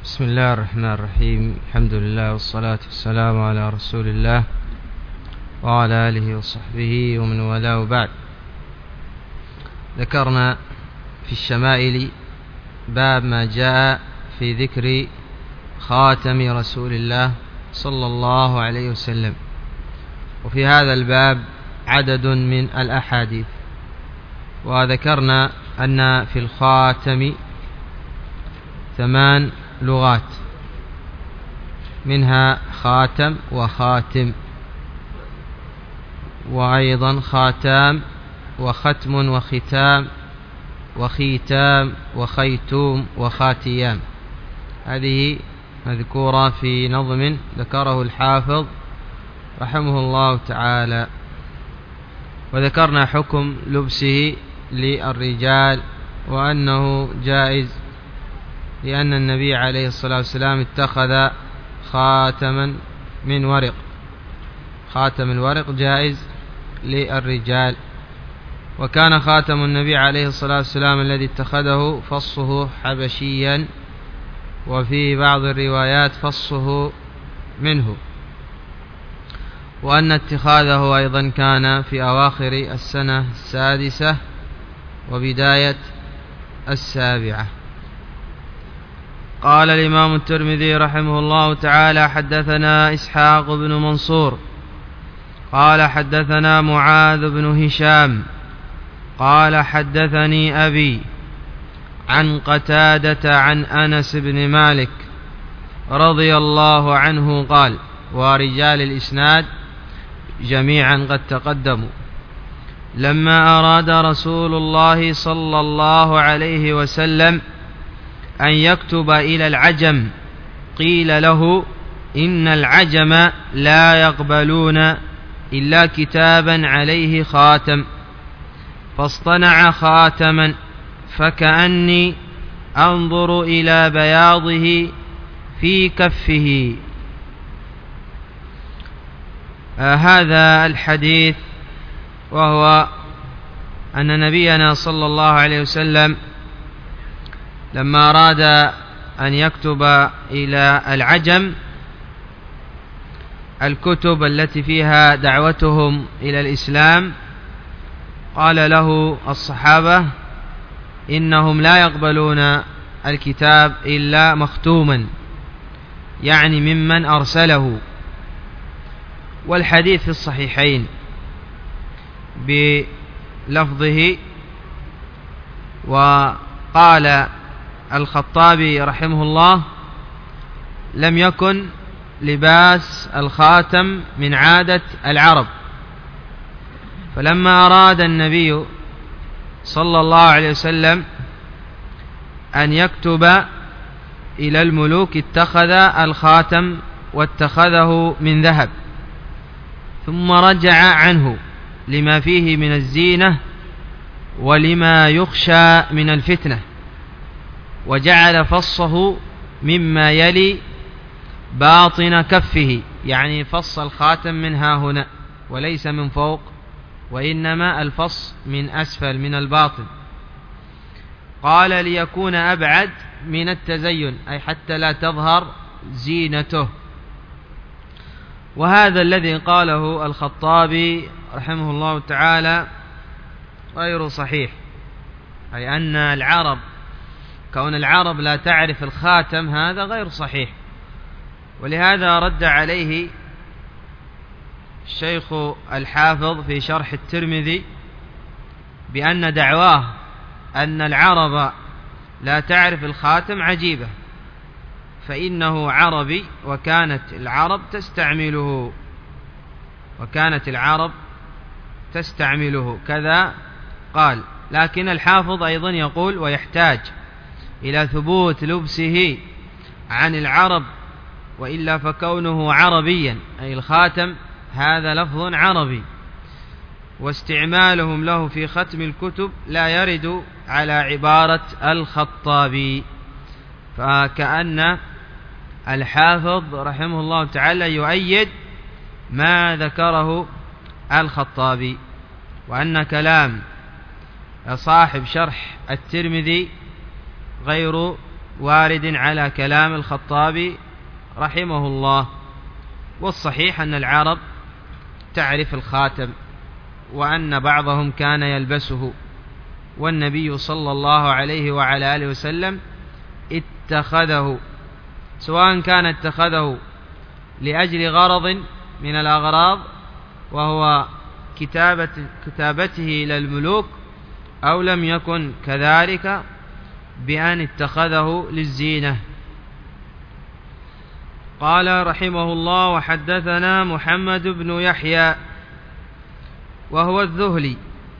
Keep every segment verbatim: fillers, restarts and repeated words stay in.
بسم الله الرحمن الرحيم. الحمد لله والصلاة والسلام على رسول الله وعلى آله وصحبه ومن والاه، بعد. ذكرنا في الشمائل باب ما جاء في ذكر خاتم رسول الله صلى الله عليه وسلم، وفي هذا الباب عدد من الأحاديث، وذكرنا أن في الخاتم ثمان لغات، منها خاتم وخاتم، وأيضا خاتام وختم وختام وختام وخيتوم وخاتيام. هذه مذكورة في نظم ذكره الحافظ رحمه الله تعالى. وذكرنا حكم لبسه للرجال وأنه جائز، لأن النبي عليه الصلاة والسلام اتخذ خاتما من ورق، خاتم الورق جائز للرجال. وكان خاتم النبي عليه الصلاة والسلام الذي اتخذه فصه حبشيا، وفي بعض الروايات فصه منه، وأن اتخاذه أيضا كان في أواخر السنة السادسة وبداية السابعة. قال الإمام الترمذي رحمه الله تعالى: حدثنا إسحاق بن منصور قال حدثنا معاذ بن هشام قال حدثني أبي عن قتادة عن أنس بن مالك رضي الله عنه قال، ورجال الإسناد جميعا قد تقدموا: لما أراد رسول الله صلى الله عليه وسلم أن يكتب إلى العجم قيل له: إن العجم لا يقبلون إلا كتابا عليه خاتم، فاصطنع خاتما فكأني أنظر إلى بياضه في كفه. آه هذا الحديث، وهو أن نبينا صلى الله عليه وسلم لما أراد أن يكتب إلى العجم الكتب التي فيها دعوتهم إلى الإسلام، قال له الصحابة: إنهم لا يقبلون الكتاب إلا مختوما، يعني ممن أرسله. والحديث في الصحيحين بلفظه. وقال الخطابي رحمه الله: لم يكن لباس الخاتم من عادة العرب، فلما أراد النبي صلى الله عليه وسلم أن يكتب إلى الملوك اتخذ الخاتم واتخذه من ذهب، ثم رجع عنه لما فيه من الزينة ولما يخشى من الفتنة، وجعل فصه مما يلي باطن كفه، يعني فص الخاتم من ها هنا وليس من فوق، وإنما الفص من أسفل من الباطن. قال: ليكون أبعد من التزين، أي حتى لا تظهر زينته. وهذا الذي قاله الخطابي رحمه الله تعالى غير صحيح، أي أن العرب كون العرب لا تعرف الخاتم هذا غير صحيح. ولهذا رد عليه الشيخ الحافظ في شرح الترمذي بأن دعواه أن العرب لا تعرف الخاتم عجيبة، فإنه عربي وكانت العرب تستعمله وكانت العرب تستعمله كذا قال. لكن الحافظ أيضا يقول: ويحتاج إلى ثبوت لبسه عن العرب، وإلا فكونه عربيا، أي الخاتم هذا لفظ عربي، واستعمالهم له في ختم الكتب لا يرد على عبارة الخطابي. فكأن الحافظ رحمه الله تعالى يؤيد ما ذكره الخطابي، وأن كلام صاحب شرح الترمذي غير وارد على كلام الخطابي رحمه الله. والصحيح أن العرب تعرف الخاتم، وأن بعضهم كان يلبسه، والنبي صلى الله عليه وعلى آله وسلم اتخذه، سواء كان اتخذه لأجل غرض من الأغراض وهو كتابة كتابته إلى الملوك، أو لم يكن كذلك بأن اتخذه للزينة. قال رحمه الله: وحدثنا محمد بن يحيى وهو الذهلي،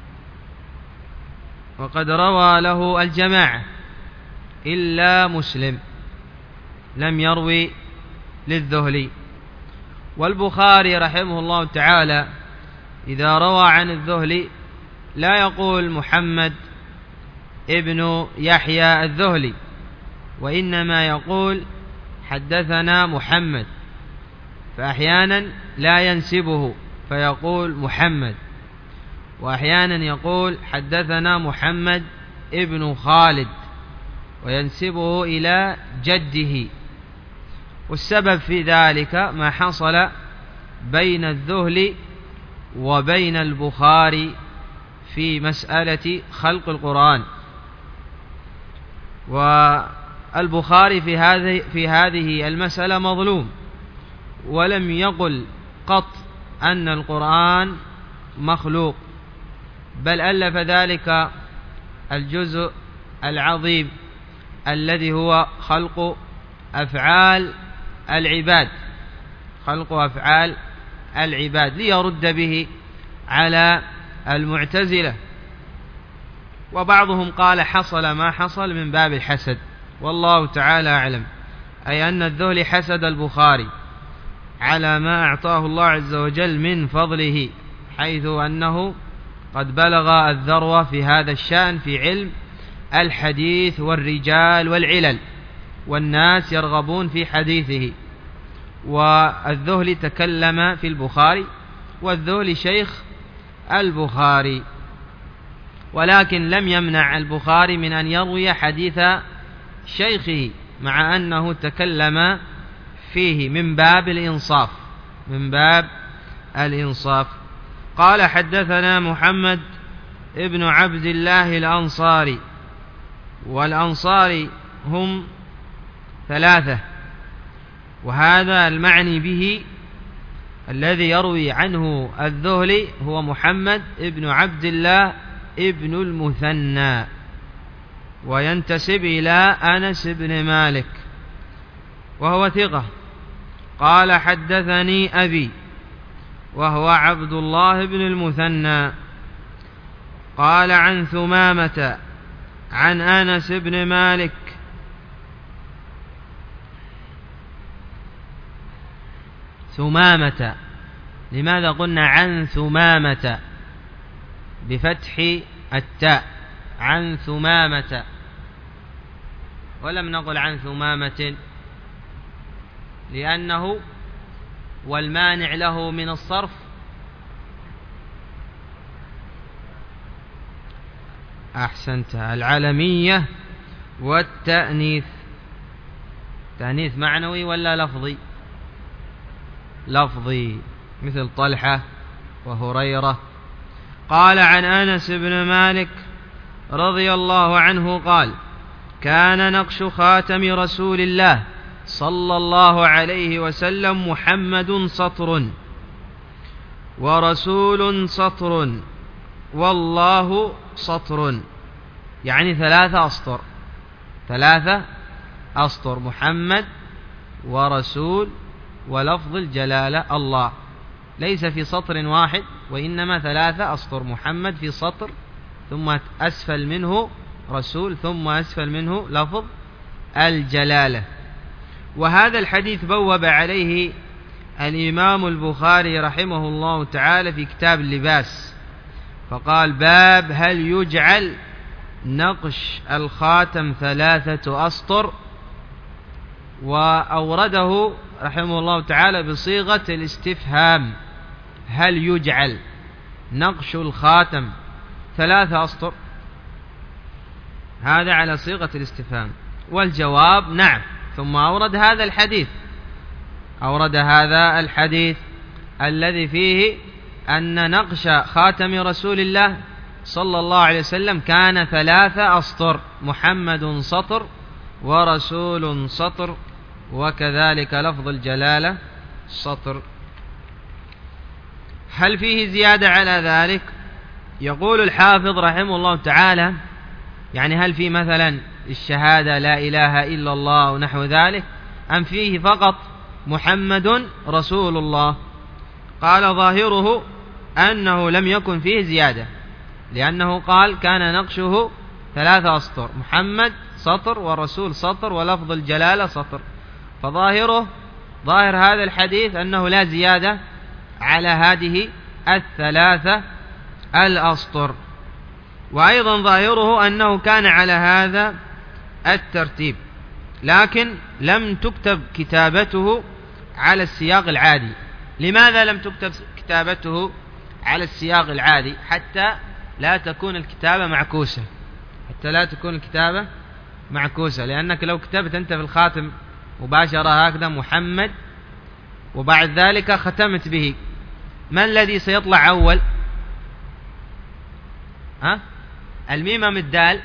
وقد روى له الجماعة إلا مسلم لم يروي للذهلي. والبخاري رحمه الله تعالى إذا روى عن الذهلي لا يقول محمد ابن يحيى الذهلي، وإنما يقول حدثنا محمد، فأحيانا لا ينسبه فيقول محمد، وأحيانا يقول حدثنا محمد ابن خالد وينسبه إلى جده. والسبب في ذلك ما حصل بين الذهلي وبين البخاري في مسألة خلق القرآن. والبخاري في هذه في هذه المسألة مظلوم، ولم يقل قط أن القرآن مخلوق، بل ألف ذلك الجزء العظيم الذي هو خلق أفعال العباد خلق أفعال العباد ليرد به على المعتزلة. وبعضهم قال حصل ما حصل من باب الحسد، والله تعالى أعلم، أي أن الذهلي حسد البخاري على ما أعطاه الله عز وجل من فضله، حيث أنه قد بلغ الذروة في هذا الشأن في علم الحديث والرجال والعلل، والناس يرغبون في حديثه. والذهلي تكلم في البخاري، والذهلي شيخ البخاري، ولكن لم يمنع البخاري من أن يروي حديث شيخه، مع أنه تكلم فيه من باب الإنصاف من باب الإنصاف. قال حدثنا محمد ابن عبد الله الأنصاري، والأنصاري هم ثلاثة، وهذا المعني به الذي يروي عنه الذهلي هو محمد ابن عبد الله ابن المثنى، وينتسب إلى أنس بن مالك، وهو ثقة. قال حدثني أبي وهو عبد الله بن المثنى قال عن ثمامة عن أنس بن مالك ثمامة. لماذا قلنا عن ثمامة بفتح التاء؟ عن ثمامة ولم نقل عن ثمامة، لأنه والمانع له من الصرف أحسنت العلمية والتأنيث. تأنيث معنوي ولا لفظي؟ لفظي، مثل طلحة وهريرة. قال عن أنس بن مالك رضي الله عنه قال: كان نقش خاتم رسول الله صلى الله عليه وسلم محمد سطر، ورسول سطر، والله سطر، يعني ثلاثة أسطر ثلاثة أسطر محمد ورسول ولفظ الجلالة الله، ليس في سطر واحد، وإنما ثلاثة أسطر، محمد في سطر، ثم أسفل منه رسول، ثم أسفل منه لفظ الجلالة. وهذا الحديث بوب عليه الإمام البخاري رحمه الله تعالى في كتاب اللباس، فقال: باب هل يجعل نقش الخاتم ثلاثة أسطر؟ وأورده رحمه الله تعالى بصيغة الاستفهام: هل يجعل نقش الخاتم ثلاثة أسطر؟ هذا على صيغة الاستفهام. والجواب نعم. ثم أورد هذا الحديث أورد هذا الحديث الذي فيه أن نقش خاتم رسول الله صلى الله عليه وسلم كان ثلاثة أسطر، محمد سطر ورسول سطر وكذلك لفظ الجلالة سطر. هل فيه زيادة على ذلك؟ يقول الحافظ رحمه الله تعالى يعني هل في مثلا الشهادة لا إله إلا الله ونحو ذلك، أم فيه فقط محمد رسول الله؟ قال ظاهره أنه لم يكن فيه زيادة، لأنه قال كان نقشه ثلاثة أسطر، محمد سطر ورسول سطر ولفظ الجلالة سطر، فظاهره ظاهر هذا الحديث أنه لا زيادة على هذه الثلاثة الأسطر. وأيضا ظاهره أنه كان على هذا الترتيب، لكن لم تكتب كتابته على السياق العادي. لماذا لم تكتب كتابته على السياق العادي؟ حتى لا تكون الكتابة معكوسة، حتى لا تكون الكتابة معكوسة، لأنك لو كتبت أنت في الخاتم مباشرة هكذا محمد وبعد ذلك ختمت به، ما الذي سيطلع أول؟ ها؟ الميم أم الدال؟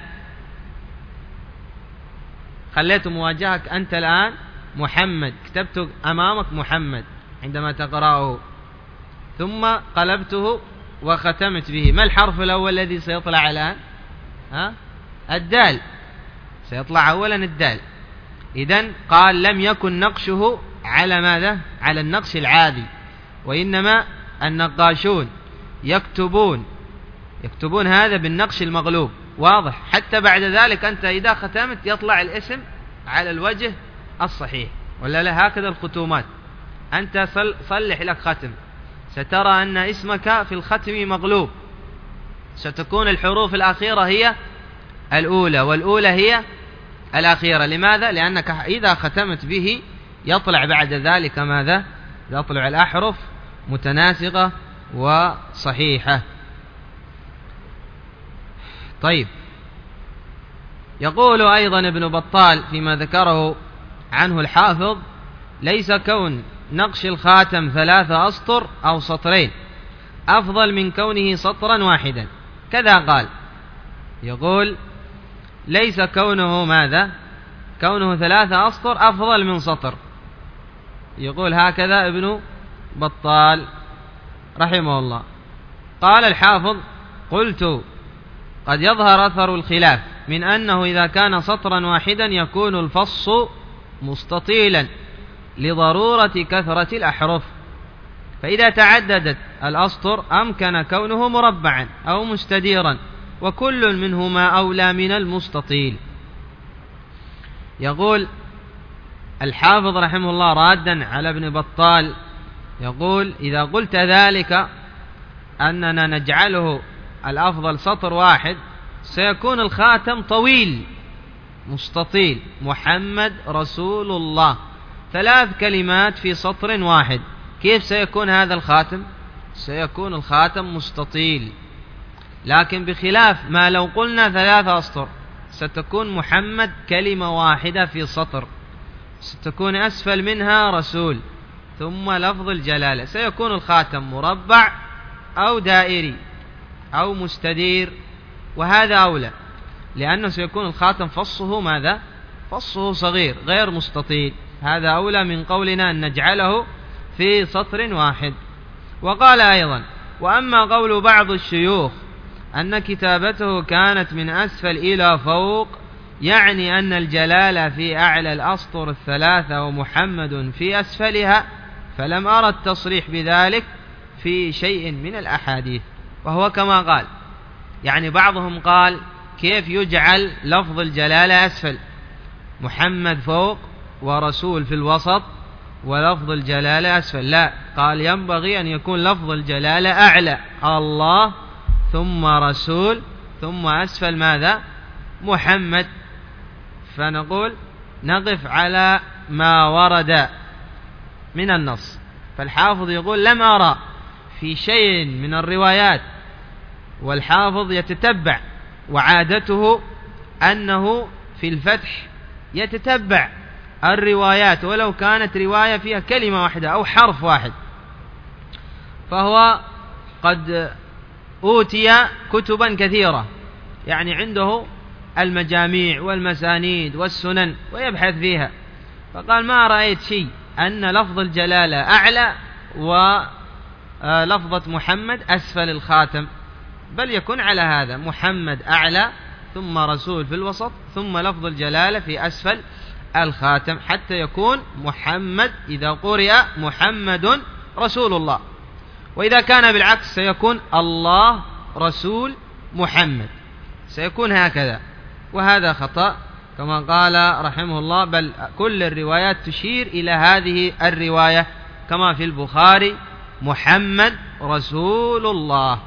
خليت مواجهك أنت الآن محمد، كتبت أمامك محمد عندما تقرأه، ثم قلبته وختمت به، ما الحرف الأول الذي سيطلع الآن؟ ها؟ الدال، سيطلع أولا الدال. إذن قال لم يكن نقشه على ماذا؟ على النقش العادي، وإنما النقاشون يكتبون يكتبون هذا بالنقش المغلوب، واضح؟ حتى بعد ذلك أنت إذا ختمت يطلع الاسم على الوجه الصحيح، ولا لا؟ هكذا الختومات، أنت صلح لك ختم سترى أن اسمك في الختم مغلوب، ستكون الحروف الأخيرة هي الأولى والأولى هي الأخيرة. لماذا؟ لأنك إذا ختمت به يطلع بعد ذلك ماذا؟ يطلع الأحرف متناسقة وصحيحة. طيب، يقول أيضا ابن بطال فيما ذكره عنه الحافظ: ليس كون نقش الخاتم ثلاثة أسطر أو سطرين أفضل من كونه سطرا واحدا. كذا قال، يقول ليس كونه ماذا؟ كونه ثلاثة أسطر أفضل من سطر، يقول هكذا ابن بطال رحمه الله. قال الحافظ: قلت قد يظهر أثر الخلاف من أنه إذا كان سطرا واحدا يكون الفص مستطيلا لضرورة كثرة الأحرف، فإذا تعددت الأسطر أمكن كونه مربعا أو مستديرا، وكل منهما أولى من المستطيل. يقول الحافظ رحمه الله رادا على ابن بطال، يقول: إذا قلت ذلك أننا نجعله الأفضل سطر واحد سيكون الخاتم طويل مستطيل، محمد رسول الله، ثلاث كلمات في سطر واحد، كيف سيكون هذا الخاتم؟ سيكون الخاتم مستطيل. لكن بخلاف ما لو قلنا ثلاثة أسطر ستكون محمد كلمة واحدة في سطر، ستكون أسفل منها رسول ثم لفظ الجلالة، سيكون الخاتم مربع أو دائري أو مستدير، وهذا أولى، لأنه سيكون الخاتم فصه ماذا؟ فصه صغير غير مستطيل، هذا أولى من قولنا أن نجعله في سطر واحد. وقال أيضا: وأما قول بعض الشيوخ أن كتابته كانت من أسفل إلى فوق، يعني أن الجلالة في أعلى الأسطر الثلاثة ومحمد في أسفلها، فلم أرى التصريح بذلك في شيء من الأحاديث. وهو كما قال، يعني بعضهم قال كيف يجعل لفظ الجلالة أسفل، محمد فوق ورسول في الوسط ولفظ الجلالة أسفل؟ لا، قال ينبغي أن يكون لفظ الجلالة أعلى، الله ثم رسول ثم أسفل ماذا؟ محمد. فنقول نقف على ما ورد من النص. فالحافظ يقول: لم أرى في شيء من الروايات، والحافظ يتتبع وعادته أنه في الفتح يتتبع الروايات ولو كانت رواية فيها كلمة واحدة أو حرف واحد، فهو قد أوتي كتبا كثيرة، يعني عنده المجاميع والمسانيد والسنن ويبحث فيها، فقال ما رأيت شيء أن لفظ الجلالة أعلى ولفظة محمد أسفل الخاتم، بل يكون على هذا محمد أعلى ثم رسول في الوسط ثم لفظ الجلالة في أسفل الخاتم، حتى يكون محمد إذا قرئ محمد رسول الله، وإذا كان بالعكس سيكون الله رسول محمد، سيكون هكذا، وهذا خطأ كما قال رحمه الله، بل كل الروايات تشير إلى هذه الرواية كما في البخاري محمد رسول الله.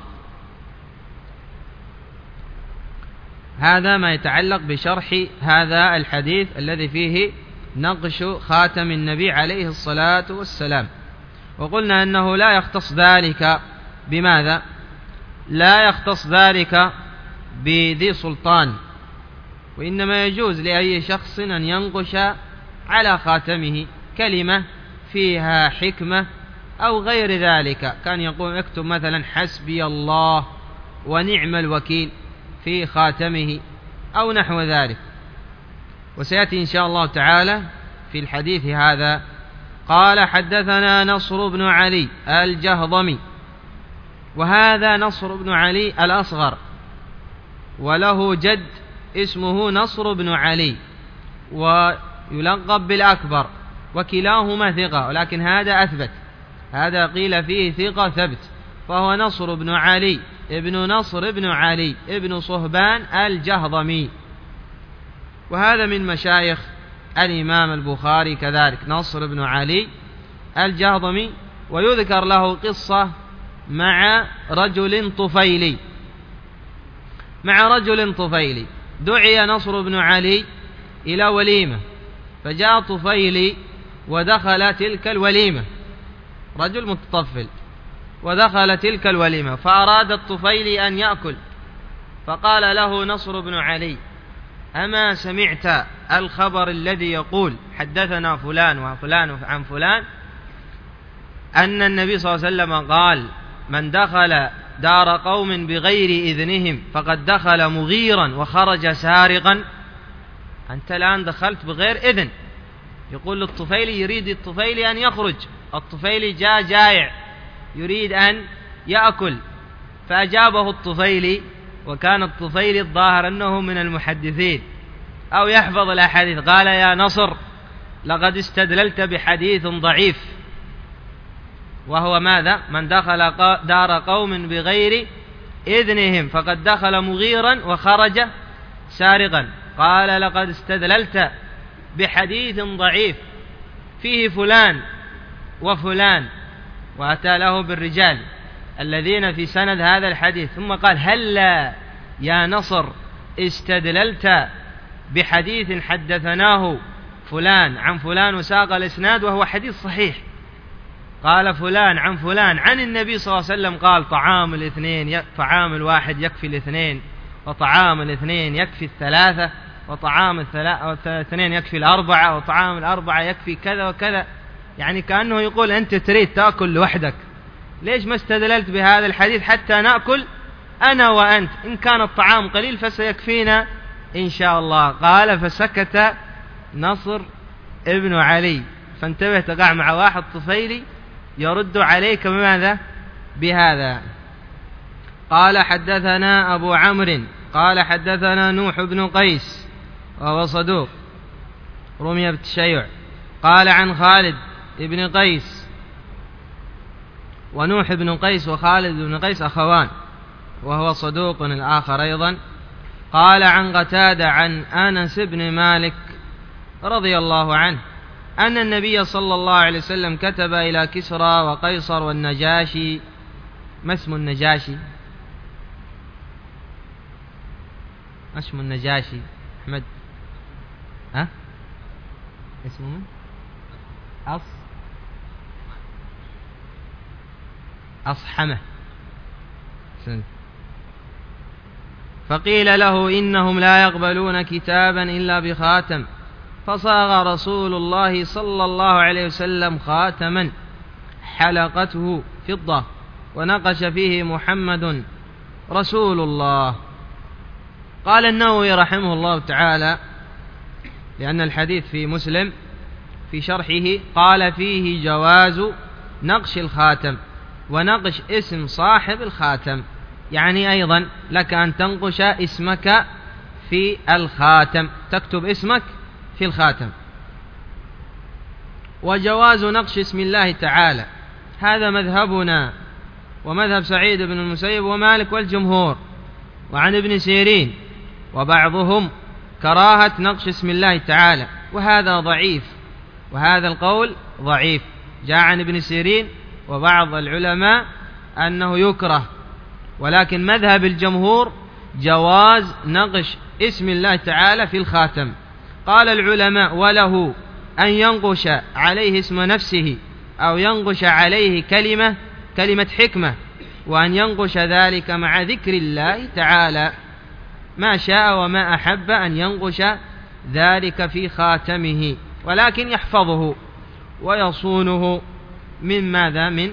هذا ما يتعلق بشرح هذا الحديث الذي فيه نقش خاتم النبي عليه الصلاة والسلام. وقلنا أنه لا يختص ذلك بماذا؟ لا يختص ذلك بذي سلطان، وإنما يجوز لأي شخص أن ينقش على خاتمه كلمة فيها حكمة أو غير ذلك، كان يقول اكتب مثلا حسبي الله ونعم الوكيل في خاتمه أو نحو ذلك. وسيأتي إن شاء الله تعالى في الحديث هذا. قال حدثنا نصر بن علي الجهضمي، وهذا نصر بن علي الأصغر، وله جد اسمه نصر بن علي ويلقب بالأكبر، وكلاهما ثقة، ولكن هذا أثبت، هذا قيل فيه ثقة ثبت، فهو نصر بن علي ابن نصر بن علي ابن صهبان الجهضمي، وهذا من مشايخ الإمام البخاري كذلك، نصر بن علي الجهضمي. ويذكر له قصة مع رجل طفيلي، مع رجل طفيلي دعي نصر بن علي إلى وليمة، فجاء طفيلي ودخل تلك الوليمة، رجل متطفل ودخل تلك الوليمة، فأراد الطفيلي أن يأكل، فقال له نصر بن علي أما سمعت الخبر الذي يقول حدثنا فلان وفلان عن فلان أن النبي صلى الله عليه وسلم قال من دخل دار قوم بغير إذنهم فقد دخل مغيرا وخرج سارقا؟ أنت الآن دخلت بغير إذن. يقول للطفيلي، يريد الطفيلي أن يخرج، الطفيلي جاء جائع يريد أن يأكل، فأجابه الطفيلي، وكان الطفيلي الظاهر أنه من المحدثين أو يحفظ الأحاديث، قال يا نصر لقد استدللت بحديث ضعيف، وهو ماذا؟ من دخل دار قوم بغير إذنهم فقد دخل مغيرا وخرج سارقا. قال لقد استدللت بحديث ضعيف فيه فلان وفلان، وأتى له بالرجال الذين في سند هذا الحديث، ثم قال هلا يا نصر استدللت بحديث حدثناه فلان عن فلان، وساق الإسناد وهو حديث صحيح، قال فلان عن فلان عن النبي صلى الله عليه وسلم قال طعام الاثنين، طعام الواحد يكفي الاثنين، وطعام الاثنين يكفي الثلاثة، وطعام الاثنين يكفي الأربعة، وطعام الأربعة يكفي كذا وكذا. يعني كأنه يقول أنت تريد تأكل لوحدك، ليش ما استدللت بهذا الحديث حتى نأكل أنا وأنت؟ إن كان الطعام قليل فسيكفينا إن شاء الله. قال فسكت نصر ابن علي، فانتبه تقع مع واحد طفيلي يرد عليك بماذا؟ بهذا. قال حدثنا أبو عمرو قال حدثنا نوح بن قيس وهو صدوق رمي بالتشيع، قال عن خالد ابن قيس، ونوح بن قيس وخالد بن قيس أخوان وهو صدوق الآخر أيضا، قال عن قتادة عن أنس بن مالك رضي الله عنه أن النبي صلى الله عليه وسلم كتب إلى كسرى وقيصر والنجاشي. ما اسم النجاشي؟ ما اسم النجاشي أحمد؟ ها؟ اسمه من؟ أص أصحمه. فقيل له إنهم لا يقبلون كتابا إلا بخاتم، فصاغ رسول الله صلى الله عليه وسلم خاتما حلقته فضة ونقش فيه محمد رسول الله. قال النووي رحمه الله تعالى، لأن الحديث في مسلم في شرحه، قال فيه جواز نقش الخاتم ونقش اسم صاحب الخاتم، يعني أيضا لك أن تنقش اسمك في الخاتم، تكتب اسمك في الخاتم. وجواز نقش اسم الله تعالى هذا مذهبنا ومذهب سعيد بن المسيب ومالك والجمهور، وعن ابن سيرين وبعضهم كراهة نقش اسم الله تعالى، وهذا ضعيف، وهذا القول ضعيف. جاء عن ابن سيرين وبعض العلماء أنه يكره، ولكن مذهب الجمهور جواز نقش اسم الله تعالى في الخاتم. قال العلماء: وله أن ينقش عليه اسم نفسه أو ينقش عليه كلمة كلمة حكمة، وأن ينقش ذلك مع ذكر الله تعالى، ما شاء وما أحب أن ينقش ذلك في خاتمه، ولكن يحفظه ويصونه من ماذا؟ من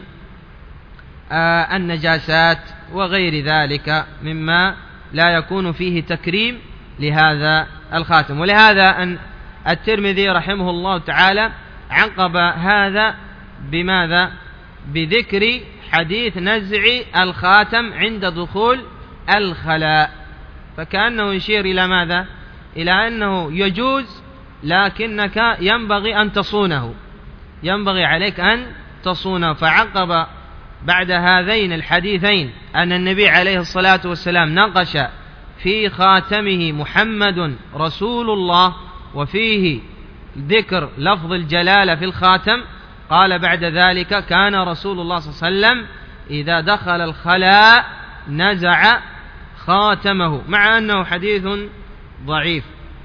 آه النجاسات وغير ذلك مما لا يكون فيه تكريم لهذا الخاتم. ولهذا أن الترمذي رحمه الله تعالى عقب هذا بماذا؟ بذكر حديث نزع الخاتم عند دخول الخلاء، فكأنه يشير إلى ماذا؟ إلى أنه يجوز، لكنك ينبغي أن تصونه، ينبغي عليك أن تصونه. فعقب بعد هذين الحديثين أن النبي عليه الصلاة والسلام نقش في خاتمه محمد رسول الله، وفيه ذكر لفظ الجلالة في الخاتم. قال بعد ذلك: كان رسول الله صلى الله عليه وسلم إذا دخل الخلاء نزع خاتمه، مع أنه حديث ضعيف.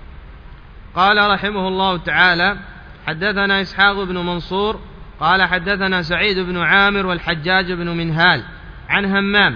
قال رحمه الله تعالى: حدثنا إسحاق بن منصور قال حدثنا سعيد بن عامر والحجاج بن منهال عن همام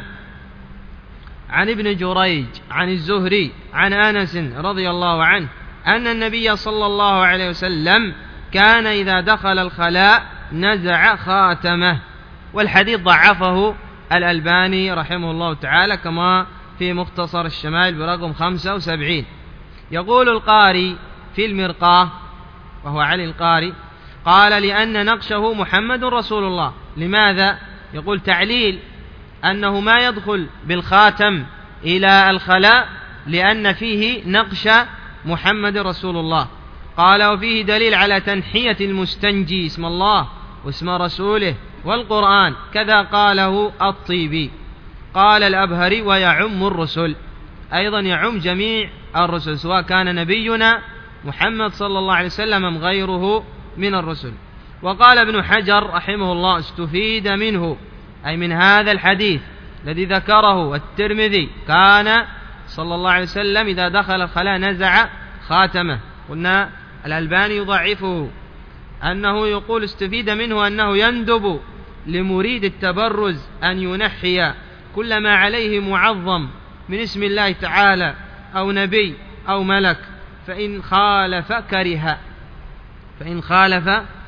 عن ابن جريج عن الزهري عن أنس رضي الله عنه أن النبي صلى الله عليه وسلم كان إذا دخل الخلاء نزع خاتمه. والحديث ضعفه الألباني رحمه الله تعالى كما في مختصر الشمائل برقم خمسة وسبعين. يقول القاري في المرقاة، وهو علي القاري، قال: لأن نقشه محمد رسول الله. لماذا؟ يقول تعليل أنه ما يدخل بالخاتم إلى الخلاء لأن فيه نقش محمد رسول الله. قال: وفيه دليل على تنحية المستنجي اسم الله واسم رسوله والقرآن، كذا قاله الطيبي. قال الأبهري: ويعم الرسل، أيضا يعم جميع الرسل، سواء كان نبينا محمد صلى الله عليه وسلم أم غيره من الرسل. وقال ابن حجر رحمه الله: استفيد منه، أي من هذا الحديث الذي ذكره الترمذي، كان صلى الله عليه وسلم إذا دخل الخلاء نزع خاتمه. قلنا الألباني يضعفه، أنه يقول استفيد منه أنه يندب لمريد التبرز أن ينحي كل ما عليه معظم من اسم الله تعالى أو نبي أو ملك، فإن خالف كره فإن خالف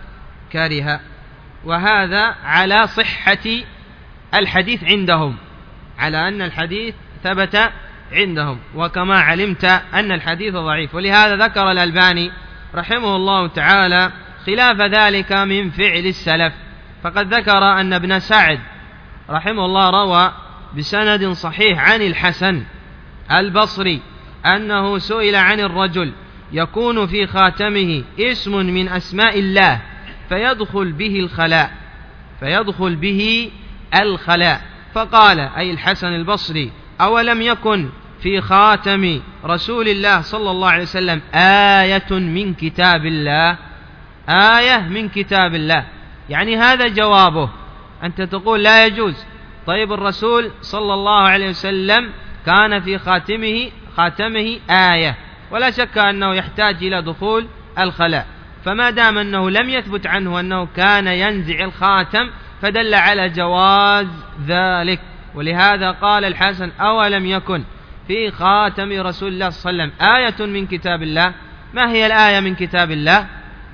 كره. وهذا على صحة الحديث عندهم، على أن الحديث ثبت عندهم، وكما علمت أن الحديث ضعيف. ولهذا ذكر الألباني رحمه الله تعالى خلاف ذلك من فعل السلف، فقد ذكر أن ابن سعد رحمه الله روى بسند صحيح عن الحسن البصري أنه سئل عن الرجل يكون في خاتمه اسم من أسماء الله فيدخل به الخلاء فيدخل به الخلاء فقال، أي الحسن البصري: أولم يكن في خاتم رسول الله صلى الله عليه وسلم آية من كتاب الله؟ آية من كتاب الله، يعني هذا جوابه. أنت تقول لا يجوز. طيب الرسول صلى الله عليه وسلم كان في خاتمه خاتمه آية، ولا شك أنه يحتاج إلى دخول الخلاء، فما دام أنه لم يثبت عنه أنه كان ينزع الخاتم فدل على جواز ذلك. ولهذا قال الحسن: أولم يكن في خاتم رسول الله صلى الله عليه وسلم آية من كتاب الله؟ ما هي الآية من كتاب الله؟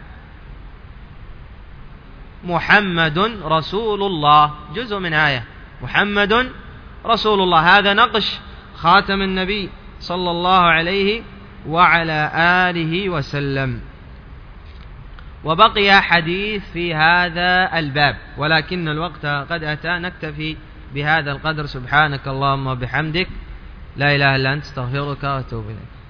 محمد رسول الله، جزء من آية محمد رسول الله، هذا نقش خاتم النبي صلى الله عليه وعلى آله وسلم. وبقي حديث في هذا الباب ولكن الوقت قد أتى، نكتفي بهذا القدر. سبحانك اللهم وبحمدك، لا إله إلا أنت، استغفرك وأتوب إليك.